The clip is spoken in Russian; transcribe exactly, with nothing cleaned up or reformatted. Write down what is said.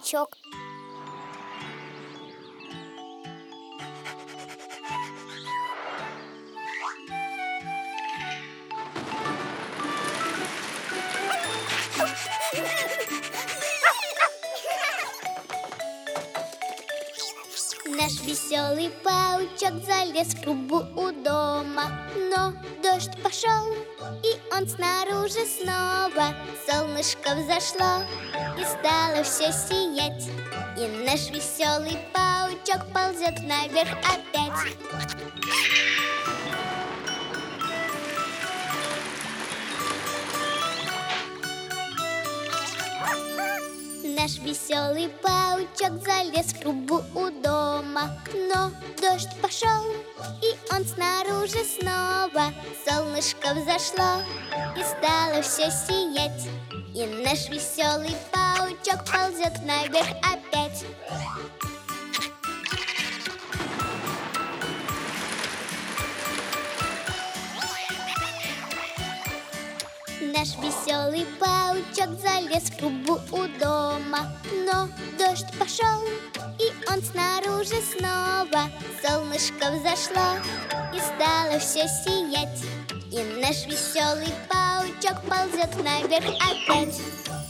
паучок. Наш веселый паучок залез в трубу у дома, но дождь пошел, и он снаружи снова. Солнышко взошло, и стало все сиять, и наш веселый паучок ползет наверх опять. Наш веселый паучок залез в трубу у дома, но дождь пошел, и он снаружи снова. Солнышко взошло, и стало все сиять, и наш веселый паучок ползет наверх опять. Наш веселый паучок залез в трубу у дома, но дождь пошел, и он снаружи снова. Солнышко взошло, и стало все сиять, и наш веселый паучок ползет наверх опять.